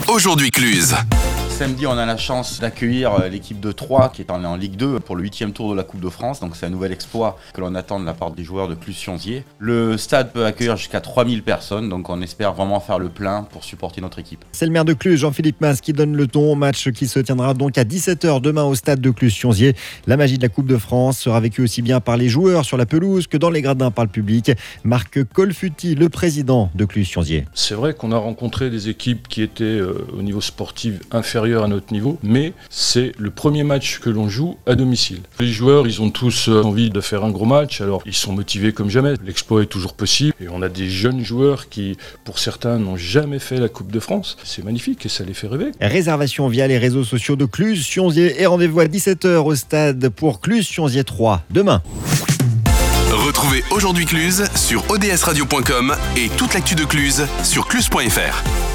Aujourd'hui Cluse. Samedi, on a la chance d'accueillir l'équipe de Troyes qui est en Ligue 2 pour le 8e tour de la Coupe de France. Donc c'est un nouvel exploit que l'on attend de la part des joueurs de Cluse-Sionzier. Le stade peut accueillir jusqu'à 3000 personnes, donc on espère vraiment faire le plein pour supporter notre équipe. C'est le maire de Cluse, Jean-Philippe Mas, qui donne le ton au match qui se tiendra donc à 17h demain au stade de Cluse-Sionzier. La magie de la Coupe de France sera vécue aussi bien par les joueurs sur la pelouse que dans les gradins par le public. Marc Colfuti, le président de Cluse-Sionzier. C'est vrai qu'on a rencontré des équipes qui étaient au niveau sportif inférieur à notre niveau, mais c'est le premier match que l'on joue à domicile. Les joueurs, ils ont tous envie de faire un gros match, alors ils sont motivés comme jamais. L'exploit est toujours possible et on a des jeunes joueurs qui, pour certains, n'ont jamais fait la Coupe de France. C'est magnifique et ça les fait rêver. Réservation via les réseaux sociaux de Cluse-Sionzier et rendez-vous à 17h au stade pour Cluse-Sionzier 3 demain. Retrouvez Aujourd'hui Cluse sur odsradio.com et toute l'actu de Cluse sur cluse.fr.